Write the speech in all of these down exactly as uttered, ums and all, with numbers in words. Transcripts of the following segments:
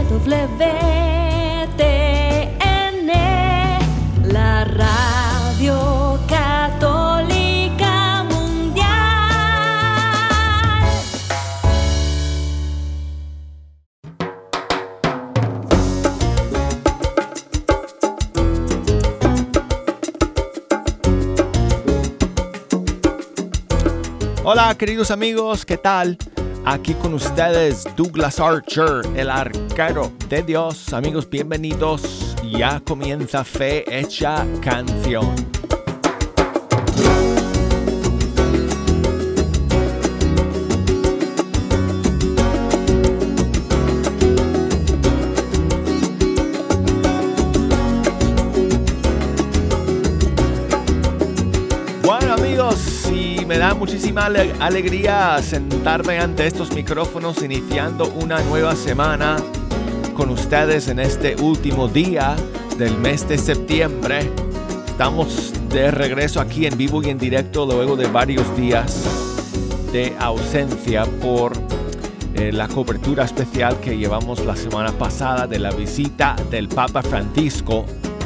W T N, la radio católica mundial. Hola queridos amigos, ¿qué tal? Aquí con ustedes Douglas Archer, el arquero de Dios. Amigos, bienvenidos. Ya comienza Fe Hecha Canción. Bueno amigos, y me da muchísima ale- alegría sentarme ante estos micrófonos iniciando una nueva semana con ustedes en este último día del mes de septiembre. Estamos de regreso aquí en vivo y en directo luego de varios días de ausencia por eh, la cobertura especial que llevamos la semana pasada de la visita del Papa Francisco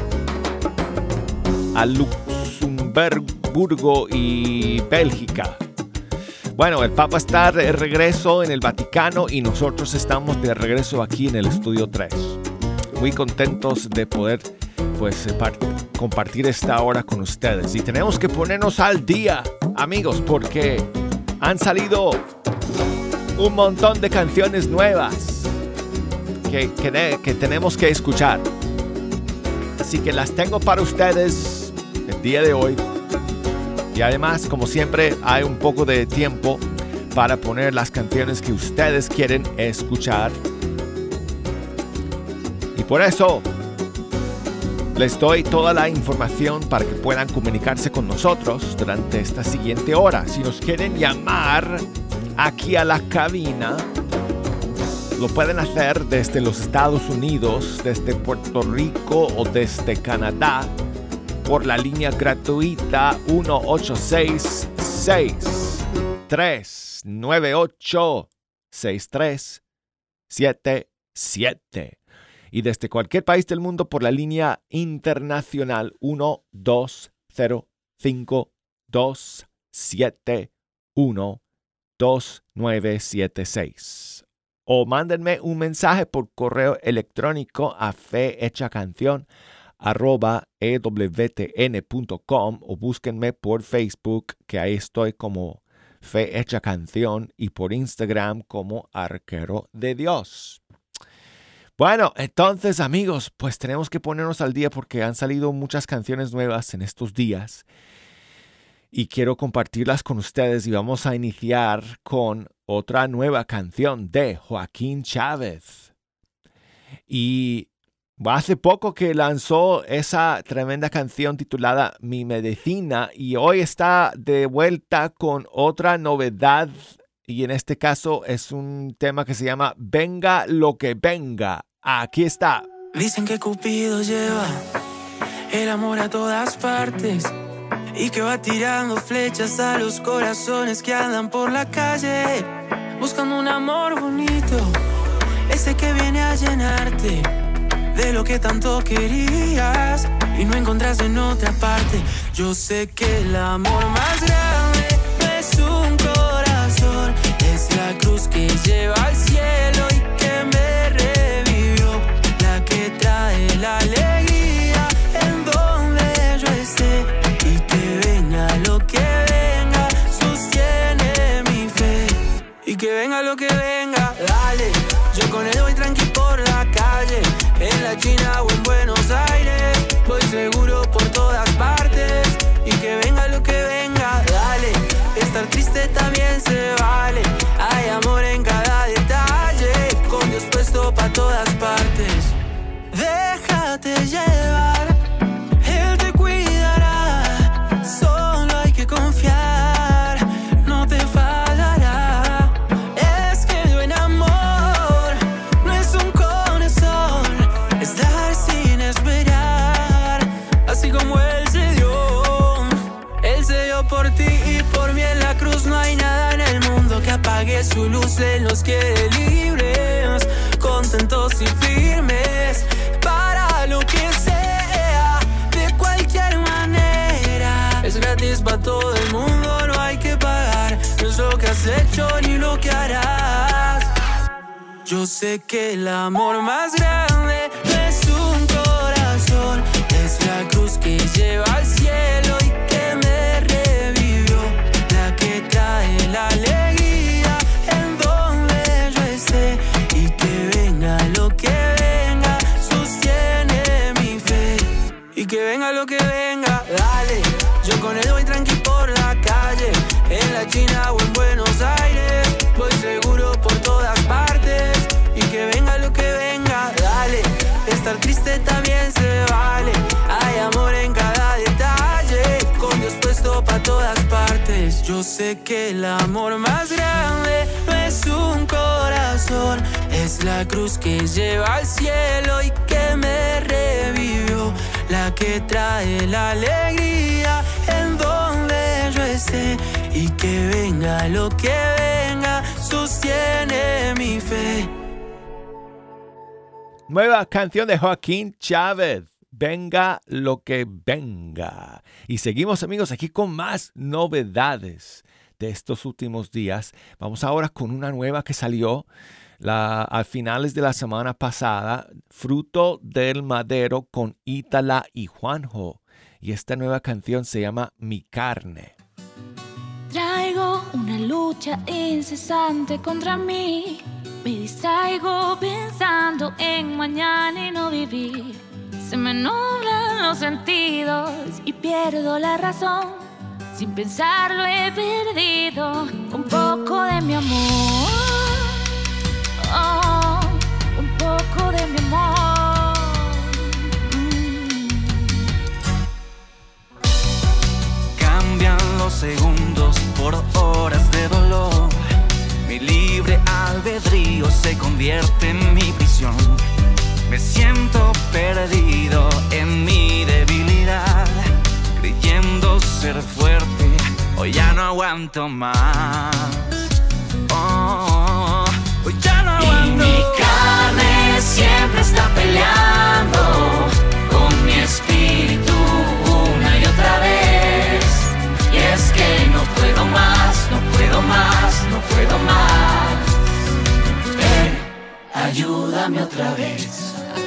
a Luxemburgo y Bélgica. Bueno, el Papa está de regreso en el Vaticano y nosotros estamos de regreso aquí en el Estudio tres. Muy contentos de poder pues, compartir esta hora con ustedes. Y tenemos que ponernos al día, amigos, porque han salido un montón de canciones nuevas que, que, que tenemos que escuchar. Así que las tengo para ustedes el día de hoy. Y además, como siempre, hay un poco de tiempo para poner las canciones que ustedes quieren escuchar. Y por eso les doy toda la información para que puedan comunicarse con nosotros durante esta siguiente hora. Si nos quieren llamar aquí a la cabina, lo pueden hacer desde los Estados Unidos, desde Puerto Rico o desde Canadá, por la línea gratuita uno ocho seis seis, tres nueve ocho, seis tres siete siete. Y desde cualquier país del mundo por la línea internacional uno dos cero cinco, dos siete uno, dos nueve siete seis. O mándenme un mensaje por correo electrónico a fehechacanción arroba e w t n punto com o búsquenme por Facebook, que ahí estoy como Fe Hecha Canción, y por Instagram como Arquero de Dios. Bueno, entonces amigos, pues tenemos que ponernos al día porque han salido muchas canciones nuevas en estos días y quiero compartirlas con ustedes, y vamos a iniciar con otra nueva canción de Joaquín Chávez. Y hace poco que lanzó esa tremenda canción titulada Mi Medicina, y hoy está de vuelta con otra novedad, y en este caso es un tema que se llama Venga lo que venga. Aquí está. Dicen que Cupido lleva el amor a todas partes y que va tirando flechas a los corazones que andan por la calle buscando un amor bonito, ese que viene a llenarte de lo que tanto querías y no encontrás en otra parte. Yo sé que el amor más grande no es un corazón, es la cruz que lleva al cielo y que me revivió, la que trae la alegría en donde yo esté. Y que venga lo que venga, sostiene mi fe. Y que venga lo que venga, dale, yo con él voy tranqui por la calle, en la China o en Buenos Aires, voy seguro por todas partes. Y que venga lo que venga, dale, estar triste también se vale. Hay amor en cada detalle, con Dios puesto pa' todas partes. Déjate llevar, Él te cuidará, solo hay que confiar, no te fallará. Es que el buen amor no es un corazón, es dar sin esperar, así como Él se dio. Él se dio por ti y por mí en la cruz. No hay nada en el mundo que apague su luz, Él nos quiere libres, contentos y firmes para lo que sea, de cualquier manera. Es gratis para todo el mundo, no hay que pagar. No es lo que has hecho ni lo que harás. Yo sé que el amor más grande no es un corazón, es la cruz que lleva al cielo y que me revivió, la que trae la alegría en donde yo esté. Y que venga lo que venga, sostiene mi fe. Y que venga lo que venga, dale. Yo con él voy tranqui por la calle, en la China o en Buenos Aires. Voy seguro por todas partes. Y que venga lo que venga, dale. Estar triste también se vale. Hay amor en cada detalle, con Dios puesto pa' todas partes. Yo sé que el amor más grande no es un corazón, es la cruz que lleva al cielo y que me revivió, la que trae la alegría en donde yo esté. Y que venga lo que venga, sostiene mi fe. Nueva canción de Joaquín Chávez, Venga lo que venga. Y seguimos, amigos, aquí con más novedades de estos últimos días. Vamos ahora con una nueva que salió la, a finales de la semana pasada, Fruto del Madero, con Ítala y Juanjo. Y esta nueva canción se llama Mi Carne. Traigo una lucha incesante contra mí. Me distraigo pensando en mañana y no vivir. Se me nublan los sentidos y pierdo la razón. Sin pensarlo he perdido un poco de mi amor. Oh, un poco de mi amor. Mm. Cambian los segundos por horas de dolor. Mi libre albedrío se convierte en mi prisión. Me siento perdido en mi debilidad, creyendo ser fuerte, hoy ya no aguanto más. Oh, hoy ya no aguanto. Y mi carne siempre está peleando con mi espíritu una y otra vez. Y es que no puedo más, no puedo más, no puedo más. Ven, ayúdame otra vez.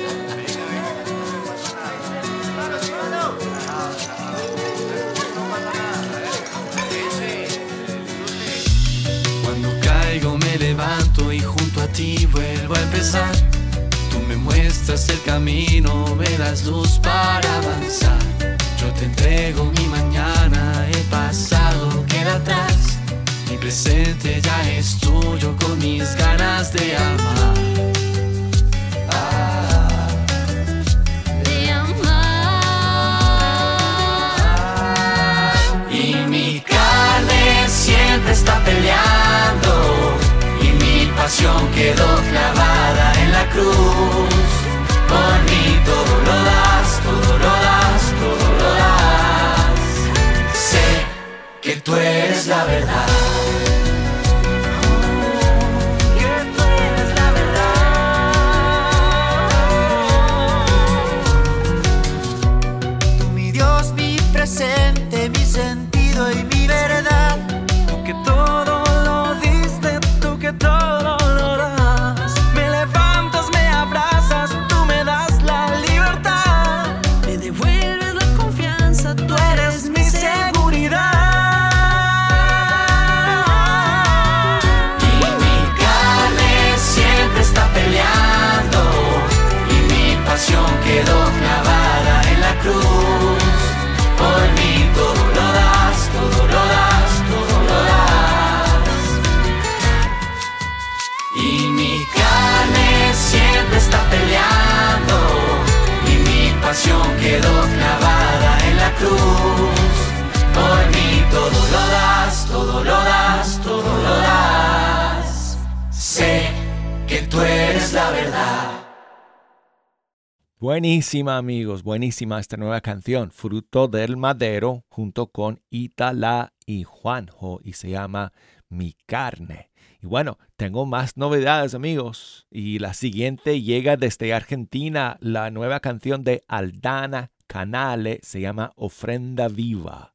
Cuando caigo me levanto y junto a ti vuelvo a empezar. Tú me muestras el camino, me das luz para avanzar. Yo te entrego mi mañana, el pasado queda atrás. Mi presente ya es tuyo con mis ganas de amar. Ah, De amar. y mi carne siempre está peleando y mi pasión quedó clavada en la cruz. Por mí todo lo das, todo lo das, todo lo das. Sé que tú eres la verdad. Que tú eres la verdad. Tú mi Dios, mi presente, mi sentido y mi verdad. Tú que todo lo diste, tú que todo lo das. Me levantas, me abrazas, tú me das la libertad. Me devuelves la confianza, tú eres mi seguridad. Y mi carne siempre está peleando y mi pasión quedó clavada en la cruz. Por mí todo lo das, todo lo das, todo lo das. Y mi carne siempre está peleando y mi pasión quedó clavada en la cruz. Por mí todo lo das, todo lo das, todo lo das. Sé que tú eres la verdad. Buenísima, amigos, buenísima esta nueva canción, Fruto del Madero, junto con Ítala y Juanjo, y se llama Mi Carne. Y bueno, tengo más novedades, amigos. Y la siguiente llega desde Argentina, la nueva canción de Aldana Canale, se llama Ofrenda Viva.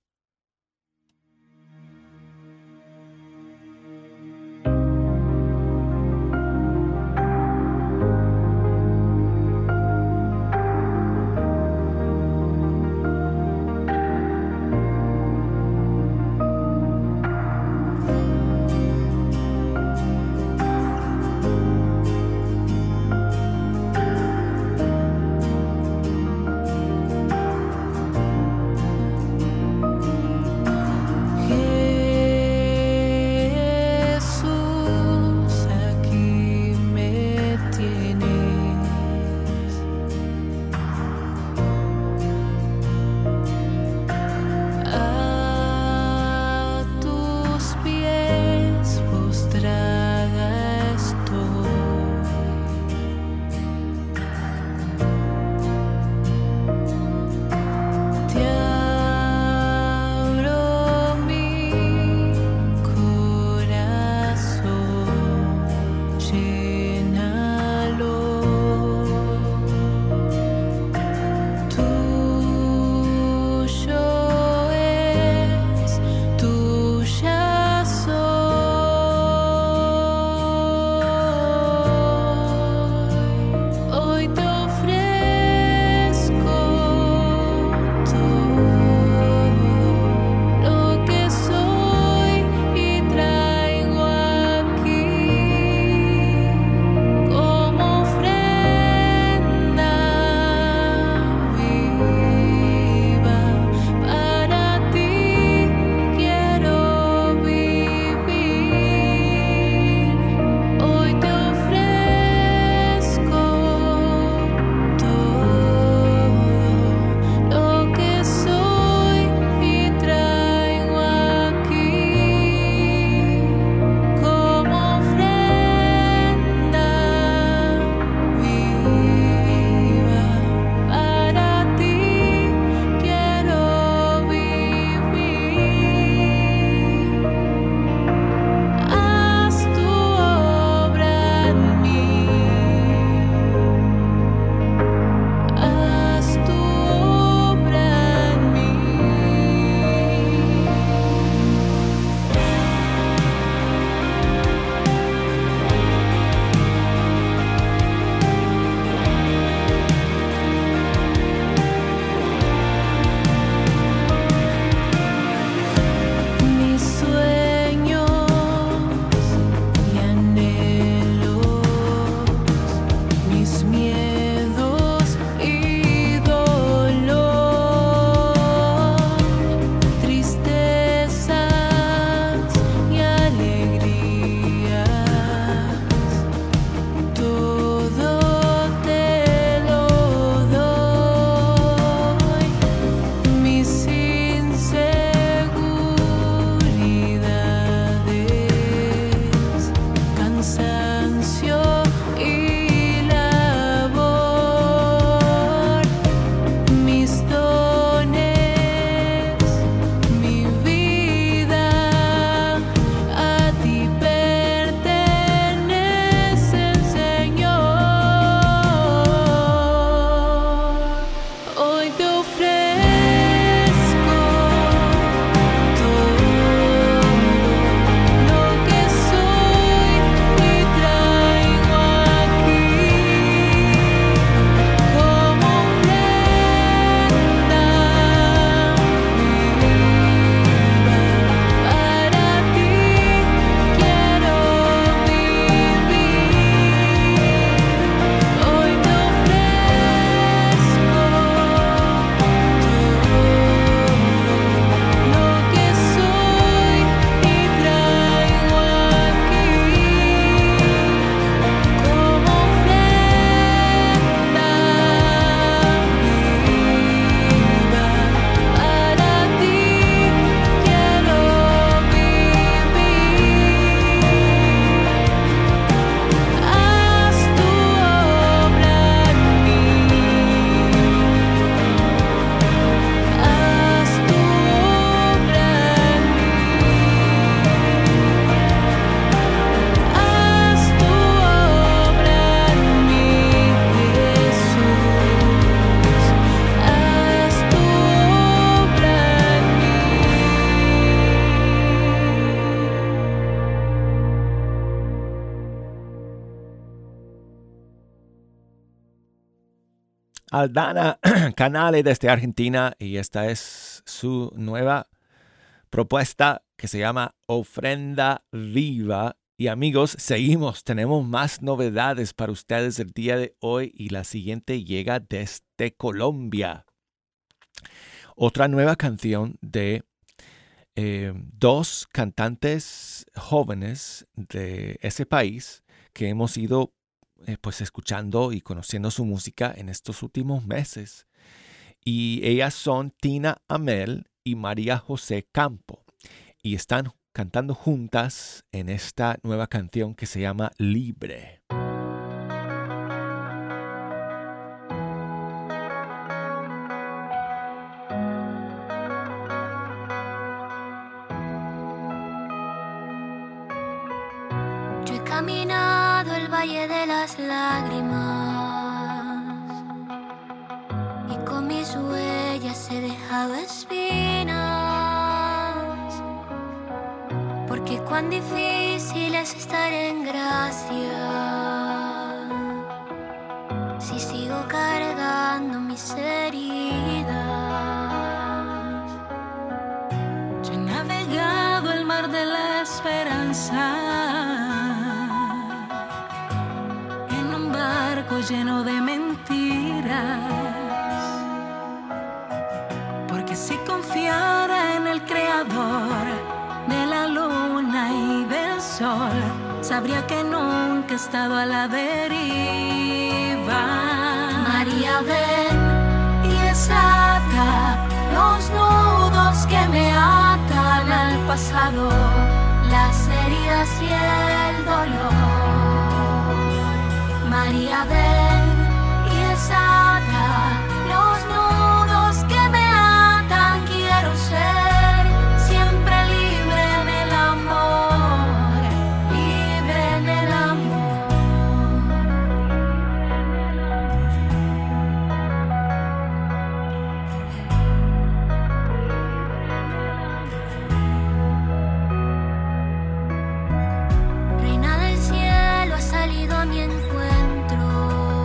Aldana Canale desde Argentina y esta es su nueva propuesta que se llama Ofrenda Viva. Y amigos, seguimos, tenemos más novedades para ustedes el día de hoy y la siguiente llega desde Colombia. Otra nueva canción de eh, dos cantantes jóvenes de ese país que hemos ido eh, pues escuchando y conociendo su música en estos últimos meses. Y ellas son Tina Amel y María José Campo. Y están cantando juntas en esta nueva canción que se llama Libre. Yo he caminado el valle de las lágrimas y con mis huellas he dejado espinas, porque cuán difícil es estar en gracia si sigo cargando mis heridas. Yo he navegado el mar de la esperanza en un barco lleno de mentiras, porque si confiara en el Creador de la luna y del sol, sabría que nunca he estado a la deriva. María, ven y desata los nudos que me atan al pasado, las heridas y el dolor. María, ven y desata los nudos que me atan. Quiero ser siempre libre en el amor, libre en el amor. Reina del cielo ha salido a mi encuentro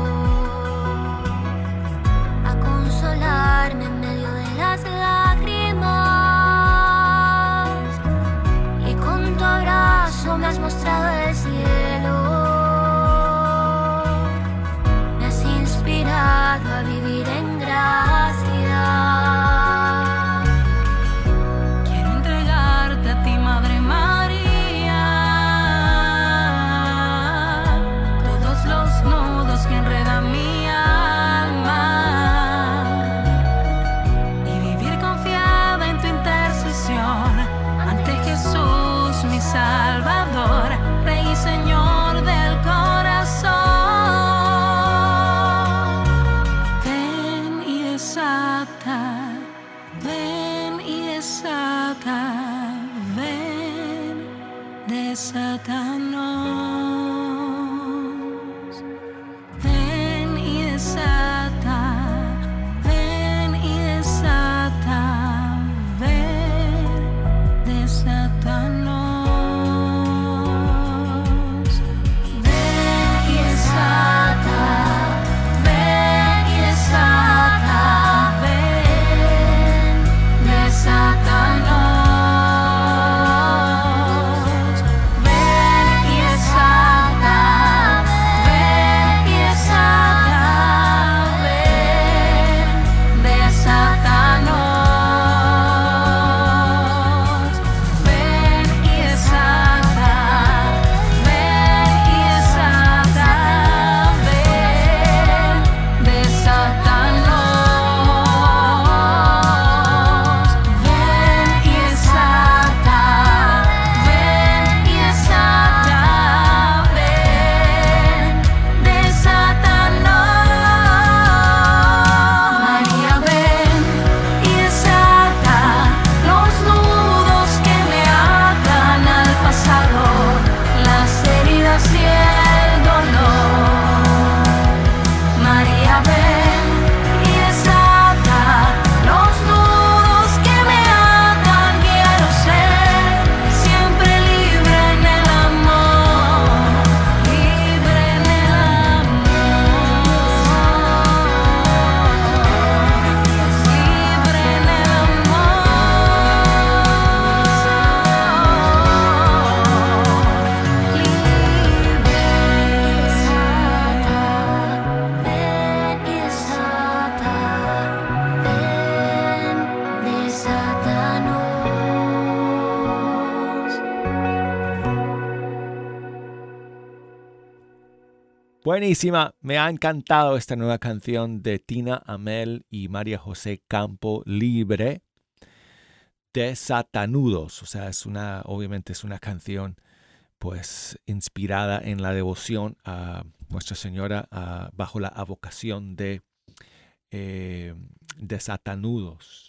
Buenísima, me ha encantado esta nueva canción de Tina Amel y María José Campo Libre, Desatanudos. O sea, es una, obviamente es una canción pues inspirada en la devoción a Nuestra Señora uh, bajo la advocación de eh, Desatanudos.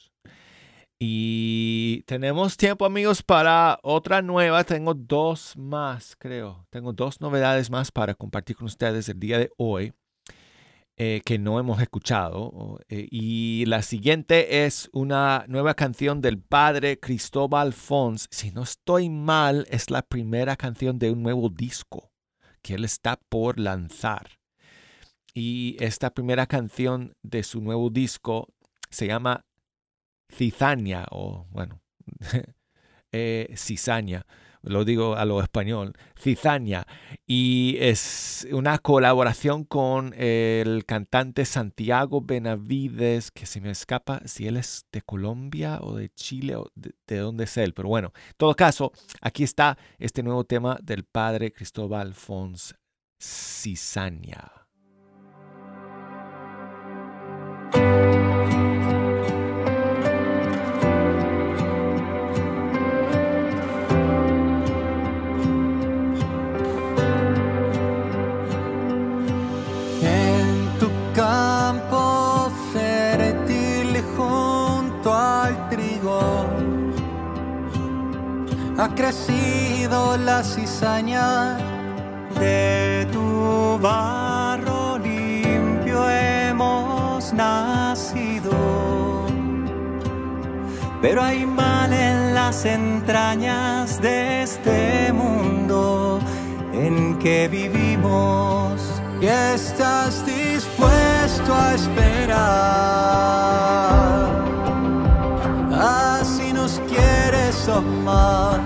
Y tenemos tiempo, amigos, para otra nueva. Tengo dos más, creo. Tengo dos novedades más para compartir con ustedes el día de hoy eh, que no hemos escuchado. Eh, y la siguiente es una nueva canción del padre Cristóbal Fons. Si no estoy mal, es la primera canción de un nuevo disco que él está por lanzar. Y esta primera canción de su nuevo disco se llama Cizaña, o bueno, eh, cizaña, lo digo a lo español, cizaña, y es una colaboración con el cantante Santiago Benavides, que se me escapa si él es de Colombia o de Chile o de, de dónde es él, pero bueno, en todo caso, aquí está este nuevo tema del padre Cristóbal Fons, Cizaña. Ha crecido la cizaña, de tu barro limpio hemos nacido. Pero hay mal en las entrañas de este mundo en que vivimos. Y estás dispuesto a esperar, así nos quieres amar.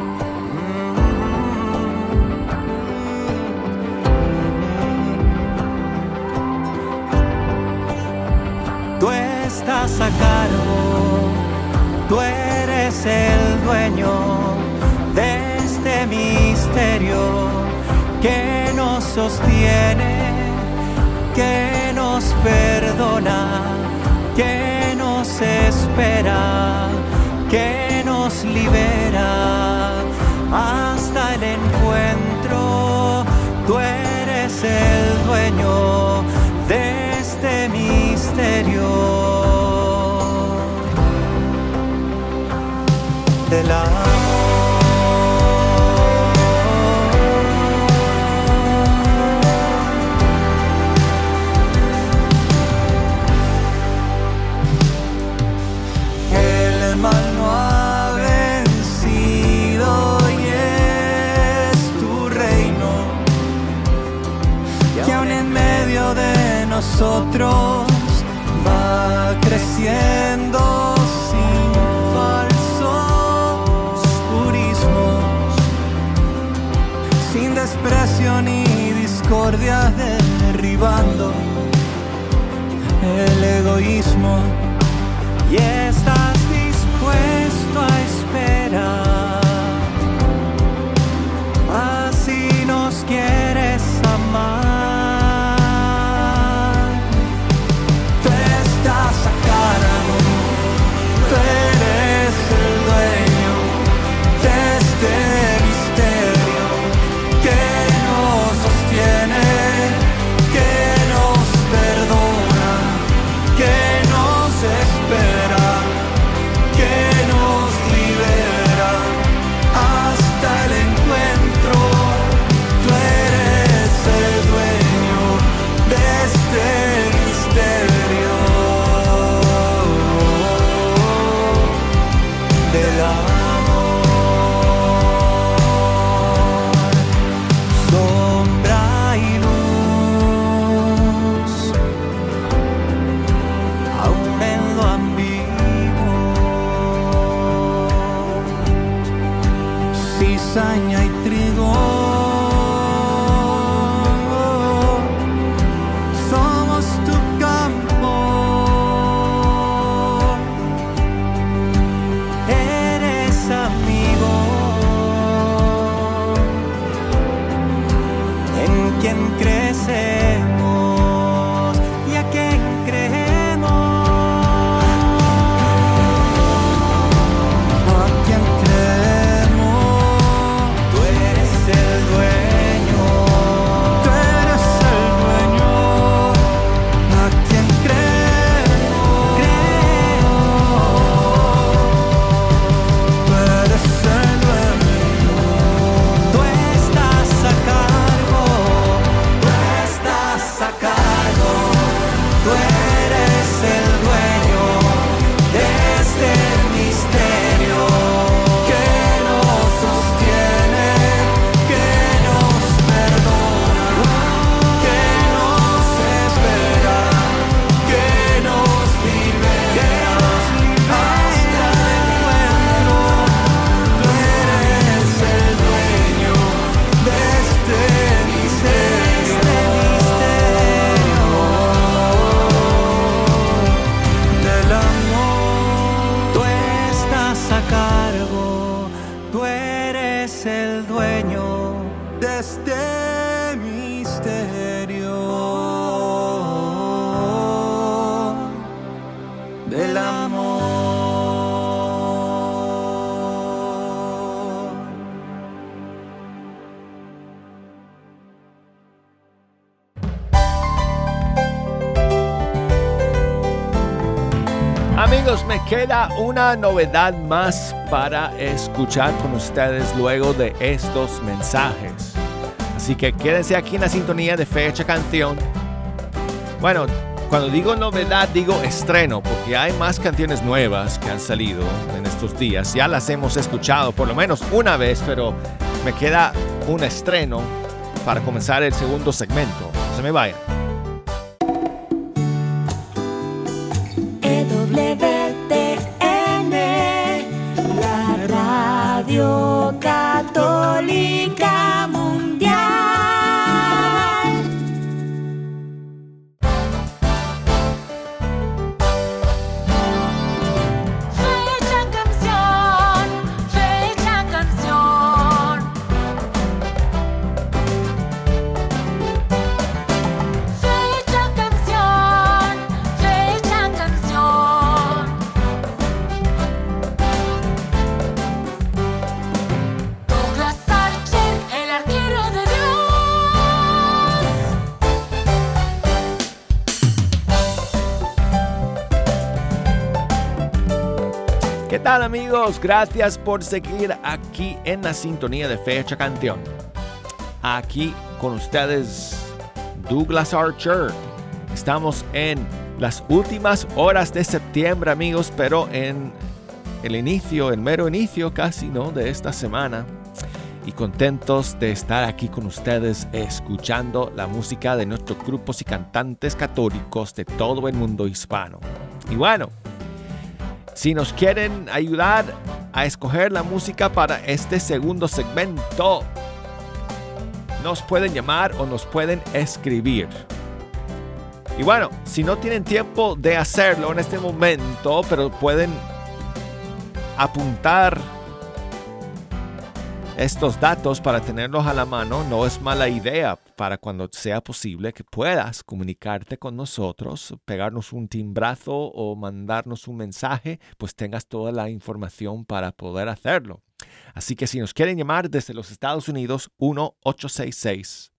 Tú estás a cargo, tú eres el dueño de este misterio que nos sostiene, que nos perdona, que nos espera, que nos libera hasta el encuentro. Tú eres el dueño de este misterio del amor. El mal no ha vencido y es tu reino, que aún en medio de nosotros va creciendo sin falsos purismos, sin desprecio ni discordia, derribando el egoísmo. Y estás dispuesto a esperar, así nos quieres amar. Tú estás a cargo, tú eres el dueño de este misterio que nos sostiene, que nos perdona, que nos espera, que nos libera hasta el encuentro. Tú eres el dueño de este misterio del amor, sombra y luz, aún en lo ambiguo, cizaña y trigo, somos Amigos, me queda una novedad más para escuchar con ustedes luego de estos mensajes. Así que quédense aquí en la sintonía de Fecha Canción. Bueno, cuando digo novedad, digo estreno, porque hay más canciones nuevas que han salido en estos días. Ya las hemos escuchado por lo menos una vez, pero me queda un estreno para comenzar el segundo segmento. No se me vayan. E W T N, la radio católica mundial. Fecha canción, fecha canción. Fecha canción, fecha canción. Douglas Archer, el arquero de Dios. ¿Qué tal, amigos? Gracias por seguir aquí en la sintonía de Fecha Canción. Aquí con ustedes, Douglas Archer. Estamos en las últimas horas de septiembre, amigos, pero en el inicio, el mero inicio casi, ¿no?, de esta semana. Y contentos de estar aquí con ustedes escuchando la música de nuestros grupos y cantantes católicos de todo el mundo hispano. Y bueno, si nos quieren ayudar a escoger la música para este segundo segmento, nos pueden llamar o nos pueden escribir. Y bueno, si no tienen tiempo de hacerlo en este momento, pero pueden apuntar estos datos para tenerlos a la mano, no es mala idea para cuando sea posible que puedas comunicarte con nosotros, pegarnos un timbrazo o mandarnos un mensaje, pues tengas toda la información para poder hacerlo. Así que si nos quieren llamar desde los Estados Unidos, uno ocho seis seis,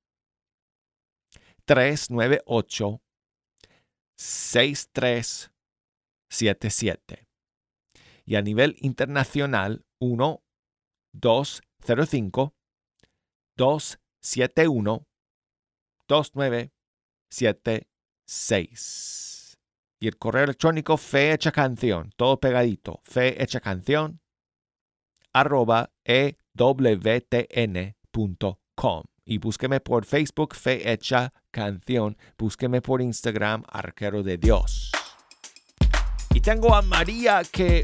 tres nueve ocho, seis tres siete siete. Y a nivel internacional, uno dos cero cinco, dos siete uno, dos nueve siete seis. Y el correo electrónico Fecha Canción, todo pegadito, Fecha Canción, arroba e w t n punto com. Y búsqueme por Facebook, Fecha Canción. Búsqueme por Instagram, Arquero de Dios. Y tengo a María que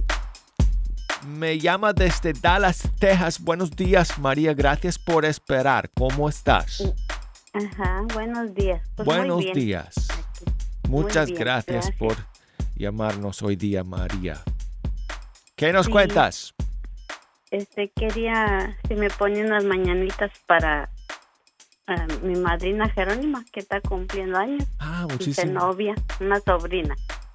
me llama desde Dallas, Texas. Buenos días, María. Gracias por esperar. ¿Cómo estás? Ajá, buenos días. Pues buenos muy bien. días. Aquí. Muchas bien, gracias, gracias por llamarnos hoy día, María. ¿Qué nos Sí. cuentas? Este, quería, si me ponen unas mañanitas para uh, mi madrina Jerónima, que está cumpliendo años. Ah, Y muchísimas. novia, una sobrina.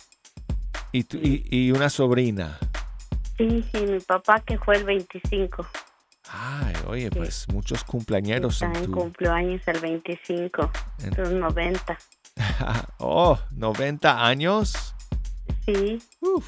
Y, tu- y, y una sobrina. Sí, sí, mi papá que fue el veinticinco. Ay, oye, Sí. pues muchos cumpleañeros en También tu... cumplió años el veinticinco, en- los noventa. Oh, noventa años. Sí, Uf.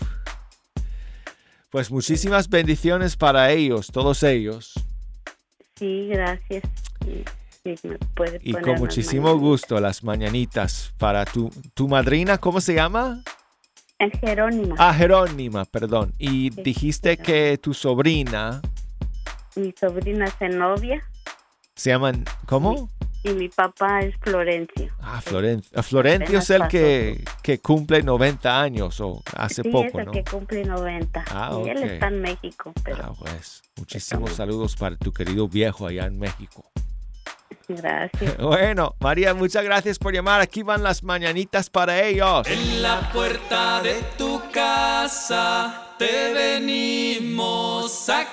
Pues muchísimas bendiciones para ellos, todos ellos. sí, gracias. Sí, sí, me puede Y poner con unas muchísimo mañanitas. gusto las mañanitas para tu, tu madrina, ¿cómo se llama? El Jerónima, Ah, Jerónima, perdón. Y Sí, dijiste Jerónima. que tu sobrina mi sobrina Zenobia se llaman, ¿cómo? y mi papá es Florencio. Ah, Florencio. Florencio es el que, que cumple noventa años o hace Sí, poco, es el ¿no? que cumple noventa. Ah, y él ok. está en México, pero Ah, pues, muchísimos Estamos- saludos para tu querido viejo allá en México. gracias. Bueno, María, muchas gracias por llamar. Aquí van las mañanitas para ellos. En la puerta de tu casa te venimos a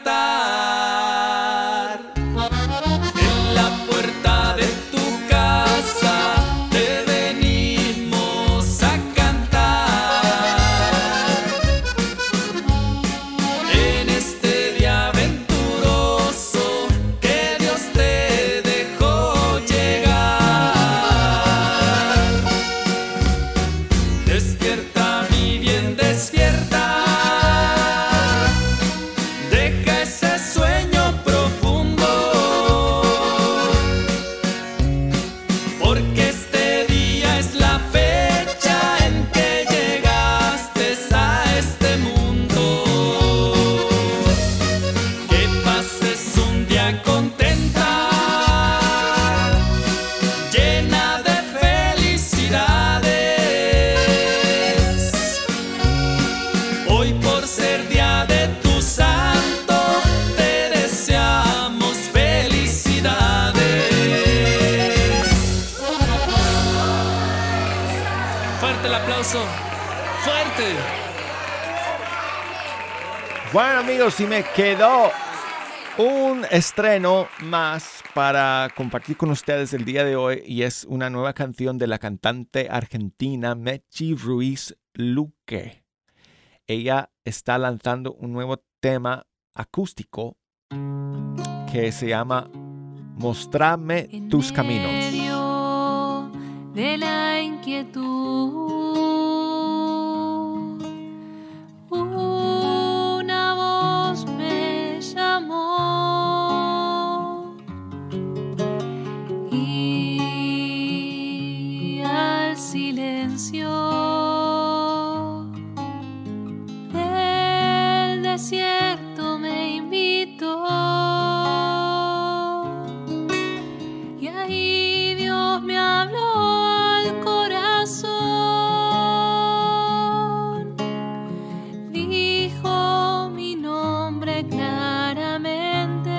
cantar. En la puerta de tu casa te venimos a cantar. En este día aventuroso que Dios te dejó llegar. Despierta, mi bien, despierta. Fuerte el aplauso. Fuerte. Bueno, amigos, y me quedó un estreno más para compartir con ustedes el día de hoy, y es una nueva canción de la cantante argentina Mechi Ruiz Luque. Ella está lanzando un nuevo tema acústico que se llama Mostrame tus caminos. En medio de la inquietud, una voz me llamó y al silencio del desierto me invitó. Y ahí Dios me habló al corazón, dijo mi nombre claramente.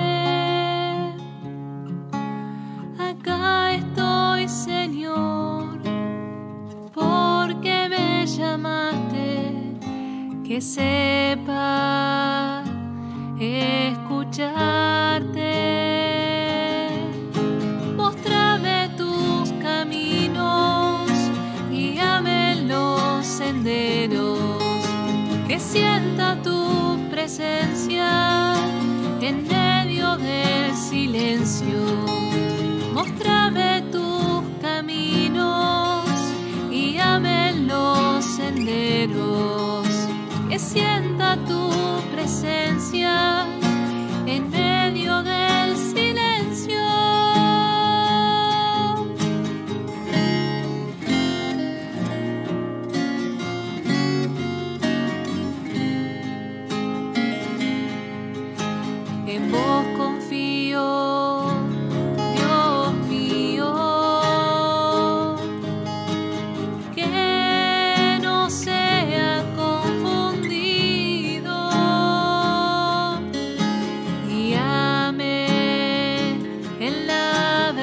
Acá estoy, Señor, porque me llamaste, que sepa escucharte. Móstrame tus caminos, guíame en los senderos, que sienta tu presencia en medio del silencio. Móstrame tus caminos, guíame en los senderos, que sienta tu presencia en medio del silencio. En vos confío, Dios mío, que no sea confundido. Guíame en la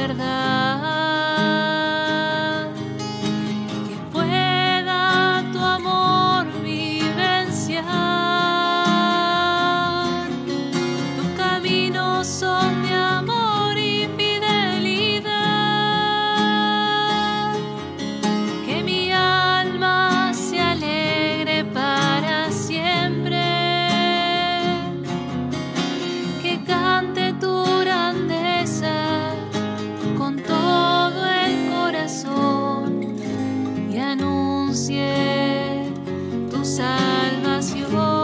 verdad, que pueda tu amor vivenciar. Tus caminos son de amor y fidelidad, que mi alma se alegre para siempre, que cante tu grandeza con todo el corazón y anuncie tu salvación.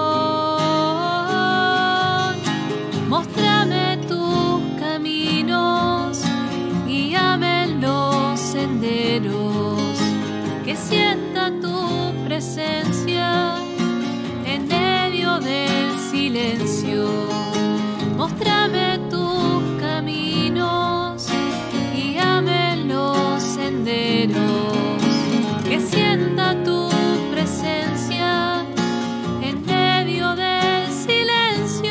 Móstrame tus caminos, guíame en los senderos, que sienta tu presencia en medio del silencio. Móstrame tus caminos, guíame en los senderos, que sienta tu presencia en medio del silencio.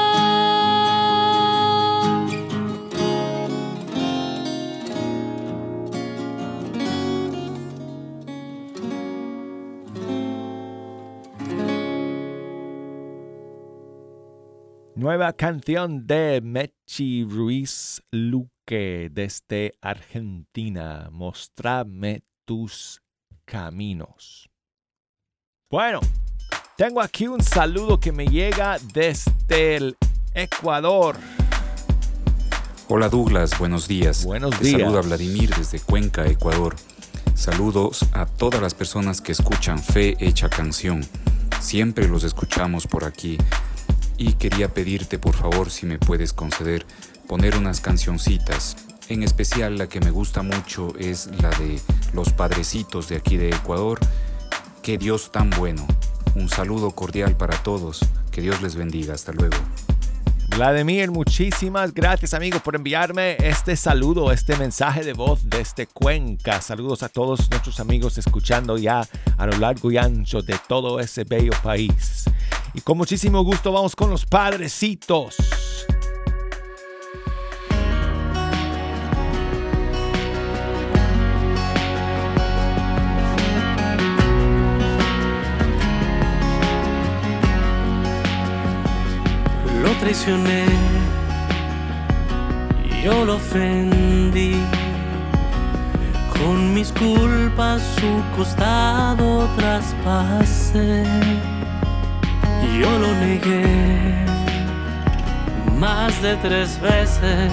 Nueva canción de Mechi Ruiz Luque desde Argentina. Mostrame tus caminos. Bueno, tengo aquí un saludo que me llega desde el Ecuador. Hola Douglas, buenos días. Buenos Te días. saluda Vladimir desde Cuenca, Ecuador. Saludos a todas las personas que escuchan Fe Hecha Canción. Siempre los escuchamos por aquí. Y quería pedirte, por favor, si me puedes conceder, poner unas cancioncitas. En especial la que me gusta mucho es la de Los Padrecitos de aquí de Ecuador. ¡Qué Dios tan bueno! Un saludo cordial para todos. Que Dios les bendiga. Hasta luego. Vladimir, muchísimas gracias, amigo, por enviarme este saludo, este mensaje de voz desde Cuenca. Saludos a todos nuestros amigos escuchando ya a lo largo y ancho de todo ese bello país. Y con muchísimo gusto vamos con Los Padrecitos. traicioné, yo lo ofendí. Con mis culpas su costado traspasé. Yo lo negué más de tres veces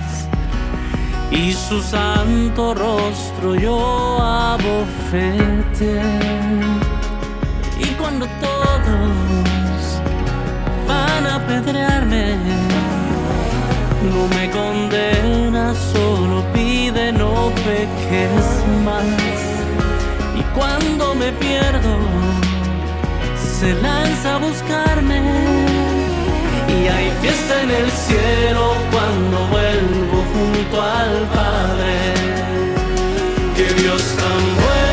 y su santo rostro yo abofeteé. Y cuando todos van a apedrearme, no me condena, solo pide no peques más. Y cuando me pierdo, se lanza a buscarme. Y hay fiesta en el cielo cuando vuelvo junto al Padre. Que Dios tan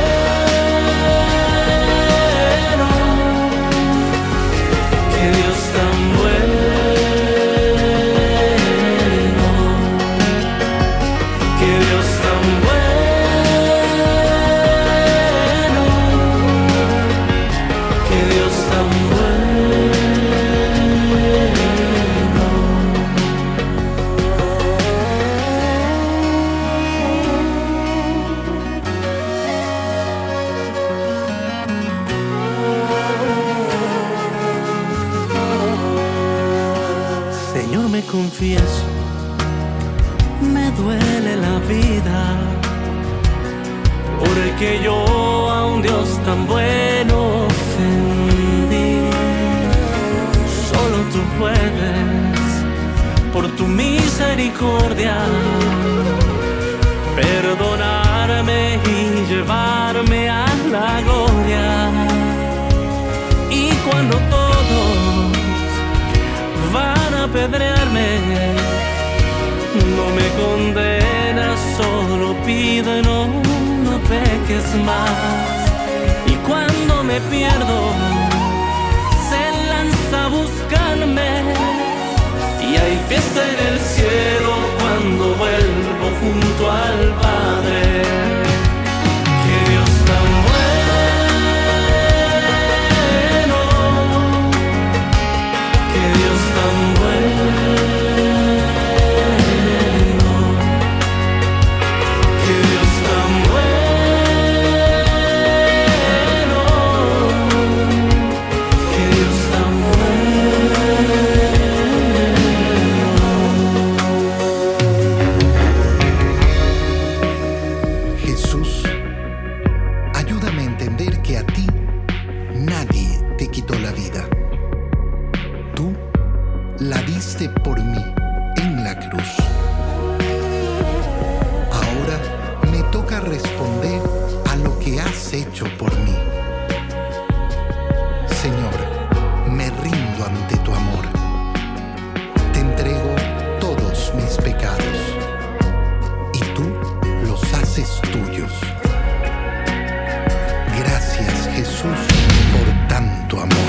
bueno, que Dios tan bueno. Confieso, me duele la vida, porque yo a un Dios tan bueno ofendí. Solo tú puedes, por tu misericordia, perdonarme y llevarme a la gloria. Y cuando todos van a apedrearme, no me condena, solo pide no, no peques más. Y cuando me pierdo, se lanza a buscarme. Y hay fiesta en el cielo cuando vuelvo junto al Padre. Que Dios tan bueno, que Dios tan bueno, que Dios tan bueno, que Dios tan bueno. Jesús, ayúdame a entender que a ti nadie te quitó la vida. Tú la diste por mí en la cruz. Ahora me toca responder a lo que has hecho por mí. Señor, me rindo ante tu amor. Te entrego todos mis pecados y tú los haces tuyos. Gracias, Jesús, por tanto amor.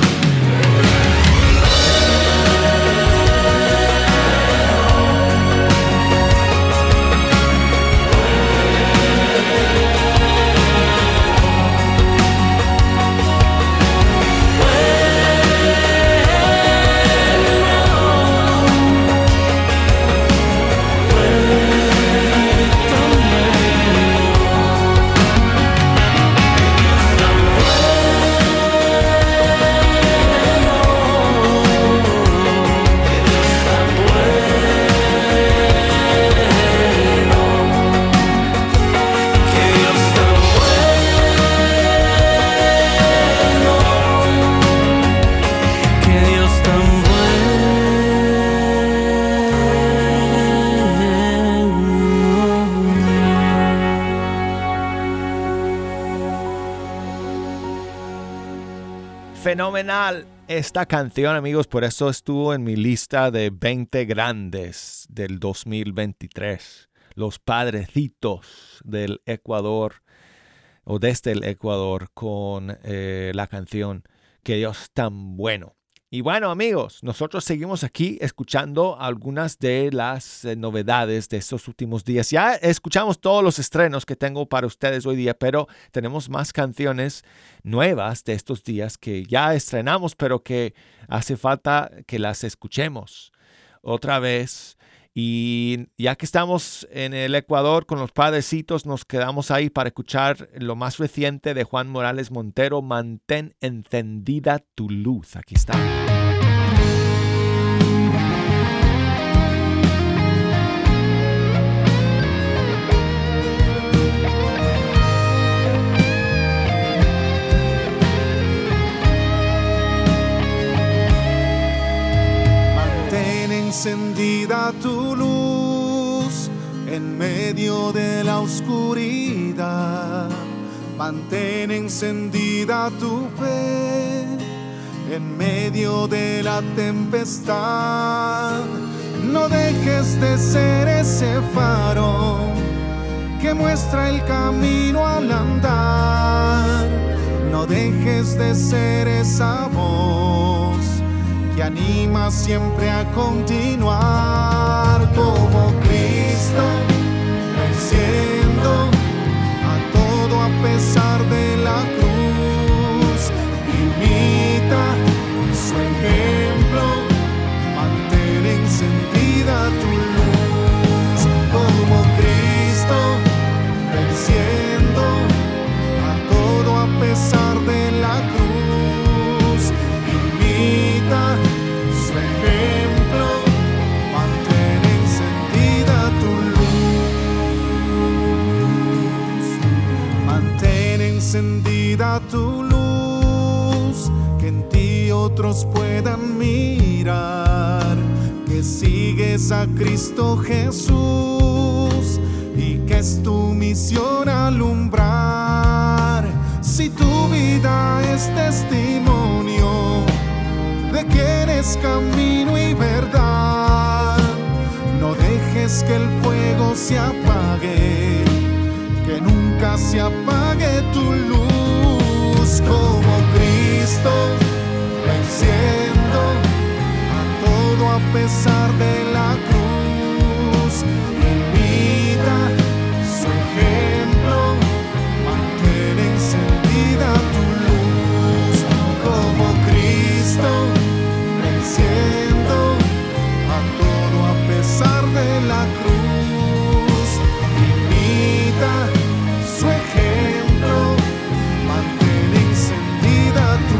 Fenomenal esta canción, amigos, por eso estuvo en mi lista de veinte grandes del dos mil veintitrés. Los padrecitos del Ecuador o desde el Ecuador con eh, la canción Que Dios tan bueno. Y bueno, amigos, nosotros seguimos aquí escuchando algunas de las eh, novedades de estos últimos días. Ya escuchamos todos los estrenos que tengo para ustedes hoy día, pero tenemos más canciones nuevas de estos días que ya estrenamos, pero que hace falta que las escuchemos. otra vez. Y ya que estamos en el Ecuador con los padrecitos, nos quedamos ahí para escuchar lo más reciente de Juan Morales Montero, Mantén encendida tu luz. Aquí está. Encendida tu luz en medio de la oscuridad. Mantén encendida tu fe en medio de la tempestad. No dejes de ser ese faro que muestra el camino al andar. No dejes de ser esa voz que anima siempre a continuar como Cristo, venciendo a todo a pesar de la cruz. Imita su ejemplo, mantén encendida tu luz como Cristo, venciendo a todo a pesar de la cruz. Imita su ejemplo, mantén encendida tu luz. Mantén encendida tu luz, que en ti otros puedan mirar que sigues a Cristo Jesús y que es tu misión alumbrar. Si tu vida es testimonio de que eres camino y verdad, no dejes que el fuego se apague, que nunca se apague tu luz como Cristo, venciendo a todo a pesar de la cruz. Imita su ejemplo, mantén encendida tu luz como Cristo, venciendo a todo a pesar de la cruz. Imita su ejemplo, mantén encendida tu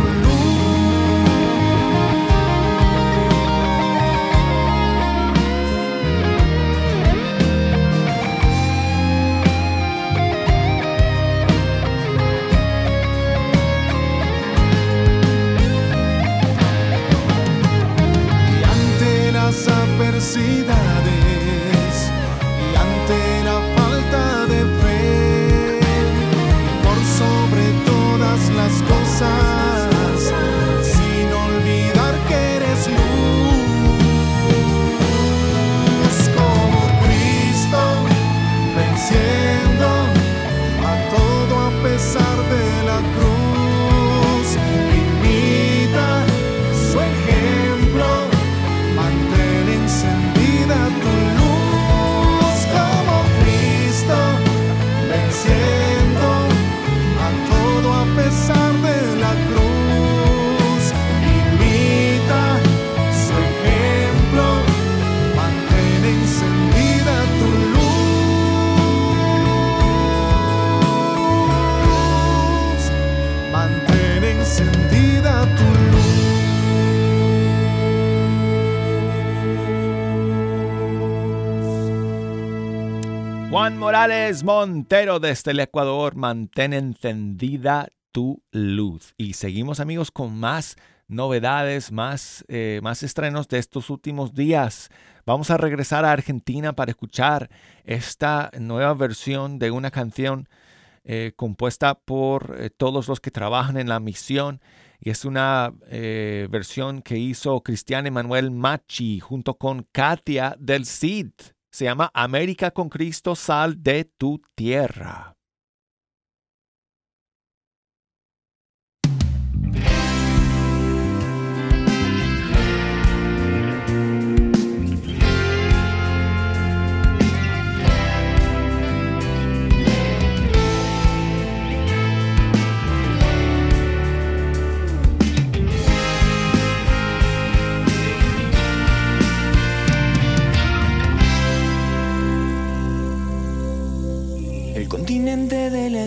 adversidades y ante la falta de fe, por sobre todas las cosas, sin olvidar que eres luz como Cristo, venciendo a todo a pesar de la cruz. Imita su ejemplo, mantén encendida tu luz como Cristo, venciendo a todo a pesar de la cruz. Imita su ejemplo, mantén encendida tu luz, mantén encendida tu luz. Juan Morales Montero desde el Ecuador, mantén encendida tu luz. Y seguimos, amigos, con más novedades, más, eh, más estrenos de estos últimos días. Vamos a regresar a Argentina para escuchar esta nueva versión de una canción eh, compuesta por eh, todos los que trabajan en la misión. Y es una eh, versión que hizo Cristian Emanuel Machi junto con Katia del Cid. Se llama América con Cristo, sal de tu tierra.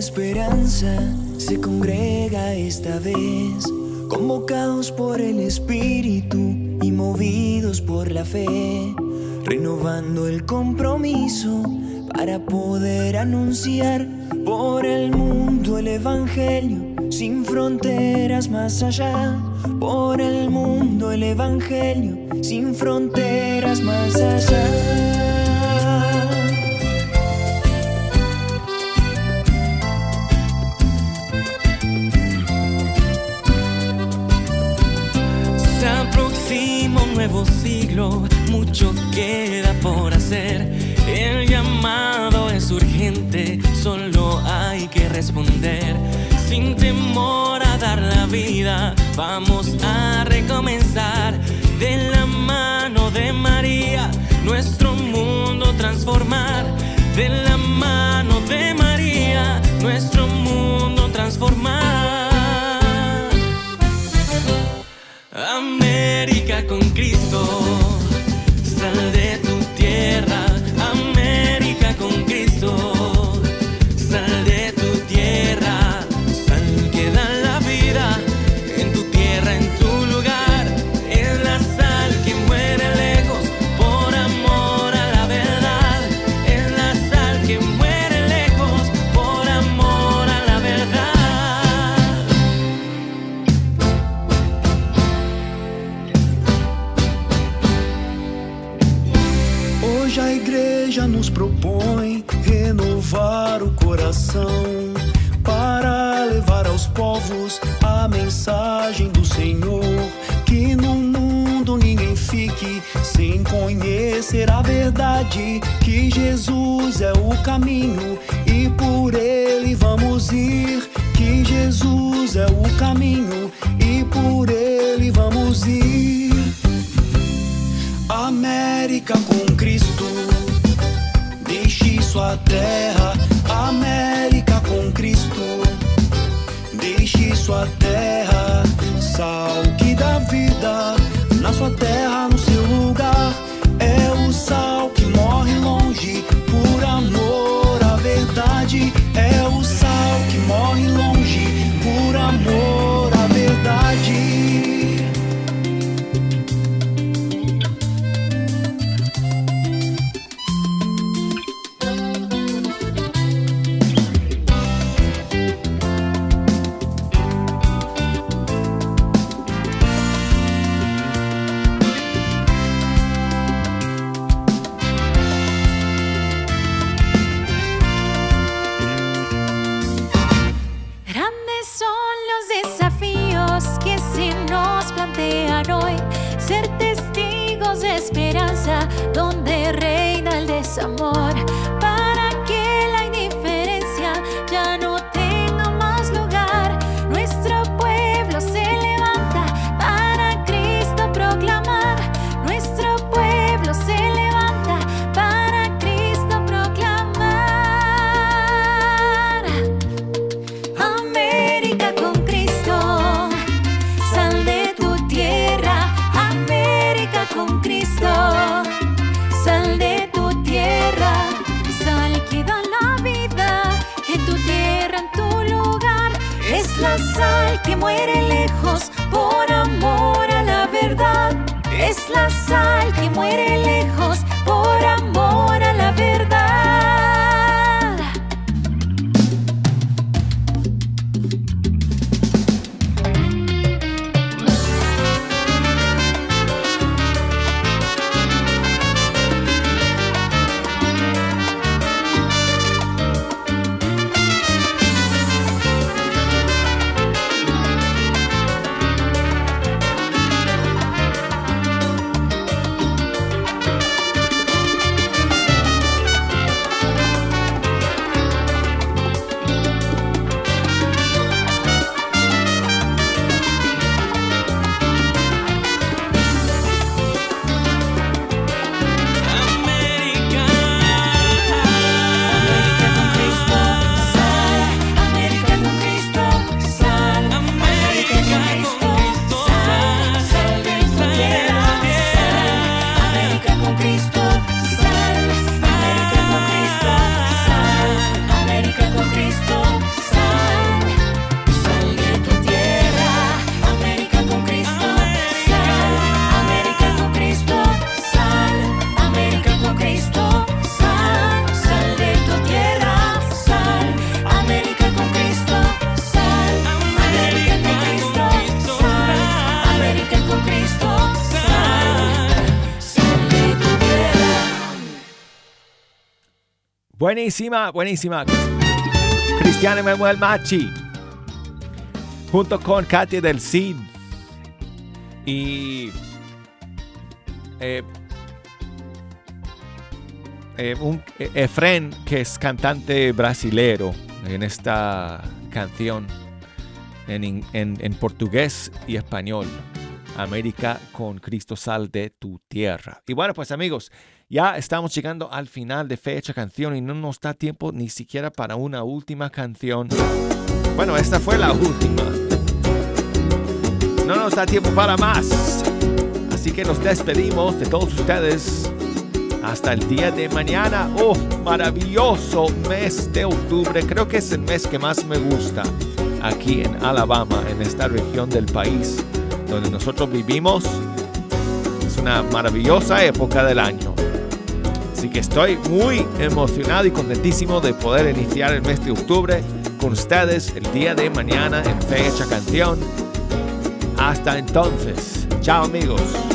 esperanza se congrega esta vez, convocados por el Espíritu y movidos por la fe, renovando el compromiso para poder anunciar por el mundo el Evangelio sin fronteras más allá. Por el mundo el Evangelio sin fronteras más allá. Se aproxima un nuevo siglo, mucho queda por hacer. El llamado es urgente, solo hay que responder. Sin temor a dar la vida, vamos a recomenzar. De la mano de María, nuestro mundo transformar. De la mano de María, nuestro mundo transformar. América con Cristo, sal de tu tierra. América con Cristo, sal de tu tierra. Sal que da la vida en tu tierra, en tu lugar. Es la sal que muere lejos por amor a la verdad. Es la sal que muere lejos por amor a la verdad. Hoje a igreja nos propõe renovar o coração para levar aos povos a mensagem do Senhor. Que no mundo ninguém fique sem conhecer a verdade, que Jesus é o caminho e por ele vamos ir. Que Jesus é o caminho e por ele vamos ir. América com Cristo, deixe sua terra. América com Cristo, deixe sua terra. Sal que dá vida na sua terra, no seu lugar. É o sal que morre longe por amor à verdade. É o sal que morre longe por amor à verdade. Ser testigos de esperanza donde reina el desamor, para que la indiferencia ya no tenga más lugar. Nuestro pueblo se levanta para Cristo proclamar. Nuestro pueblo se levanta para Cristo proclamar. América con Cristo, sal de tu tierra. América con Cristo, sal de tu tierra. Sal que da la vida en tu tierra, en tu lugar. Es la sal que muere lejos por amor a la verdad. Es la sal que muere lejos por amor a la verdad. Buenísima, buenísima. Cristiano Emanuel Machi, junto con Katia del Cid y eh, eh, un eh, Efren, que es cantante brasilero en esta canción en, en, en portugués y español. América con Cristo sal de tu tierra. Y bueno, pues amigos, ya estamos llegando al final de Fecha Canción y no nos da tiempo ni siquiera para una última canción. Bueno, esta fue la última. No nos da tiempo para más. Así que nos despedimos de todos ustedes. Hasta el día de mañana. ¡Oh, maravilloso mes de octubre! Creo que es el mes que más me gusta aquí en Alabama, en esta región del país donde nosotros vivimos. Es una maravillosa época del año. Así que estoy muy emocionado y contentísimo de poder iniciar el mes de octubre con ustedes el día de mañana en Fecha Canción. Hasta entonces. Chao amigos.